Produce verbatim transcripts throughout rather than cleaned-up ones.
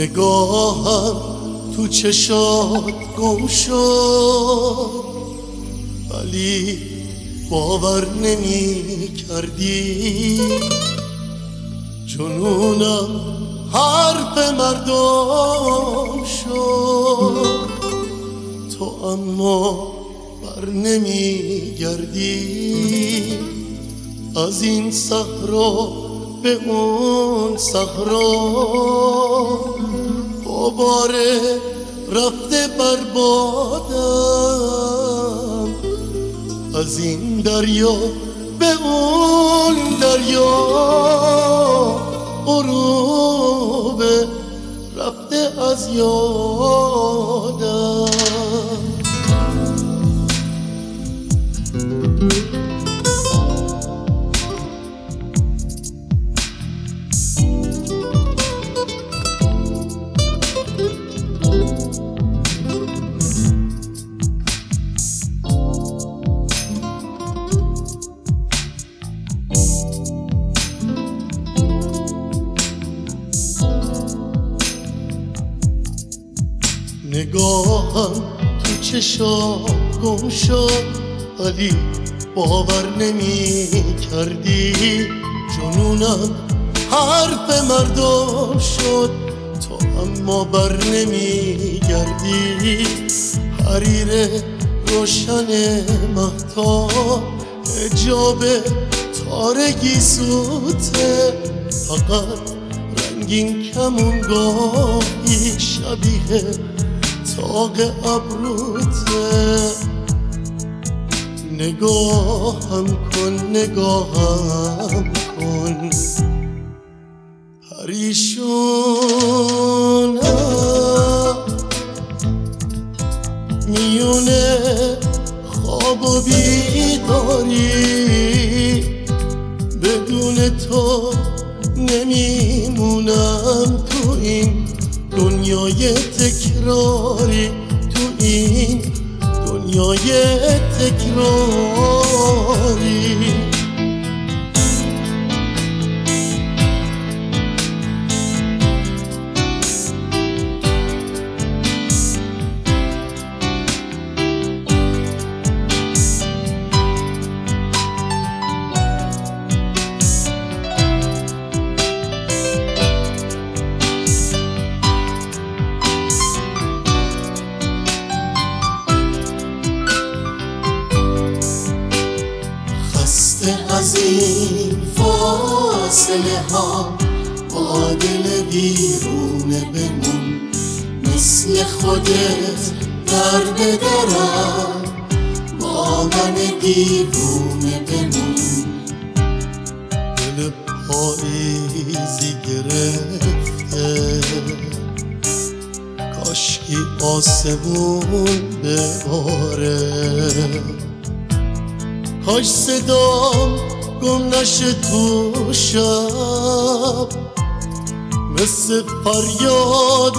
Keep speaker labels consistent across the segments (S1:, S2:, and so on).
S1: نگاهم تو چشات گم شد، ولی باور نمی کردی جنونم حرف مردم شد. تو اما بر نمی گردی از این صحرا به اون صحرا، دوباره رفته بربادم از این دریا به اون دریا، غروب رفته از یادم. نگاهم تو چشات گم شد، ولی باور نمی کردی جنونم حرف مردم شد. تو اما بر نمی گردی حریر روشن مهتاب، حجاب تارگی سوته، فقط رنگین کمونگاهی شبیه تاق ابروته. نگاهم کن نگاهم کن پریشونم میونه خواب و بیداری، بدون تو نمیمونم تو این دنیای تکراری، تو این دنیای تکراری. از این فاصله ها با دل ویرونه بمون، مثل خودت در بدرم با من دیوونه بمون. دل پاییزی گرفته کاشکی آسمون بباره، کاش صدام گم نشه تو شب مثل فریاد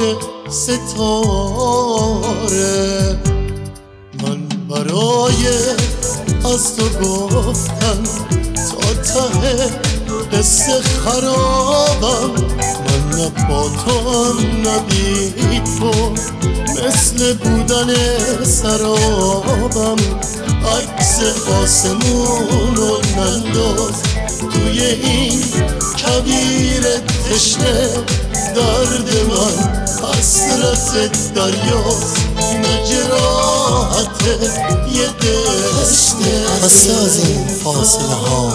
S1: ستاره. من برای از تو گفتن تا ته قصه خرابم، من نه با تو هم نه بی تو، مثل بودن سرابم. عکس آسمون رو ننداز توی این کویر تشنه، درد من حسرت دریاست نه جراحت یه دشته.
S2: خسته از این فاصله ها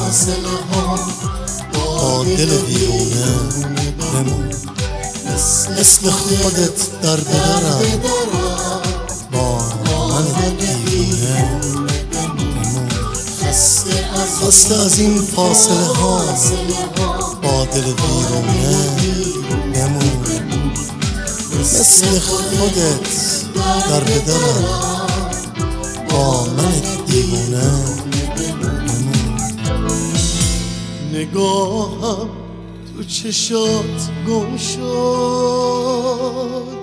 S2: با دل ویرونه بمون، مثل خودت در بدرم با من دیوونه. خسته از این فاصله ها با دل ویرونه بمون، مثل خودت در بدرم با من دیوونه بمون.
S1: نگاهم تو چشات گم شد،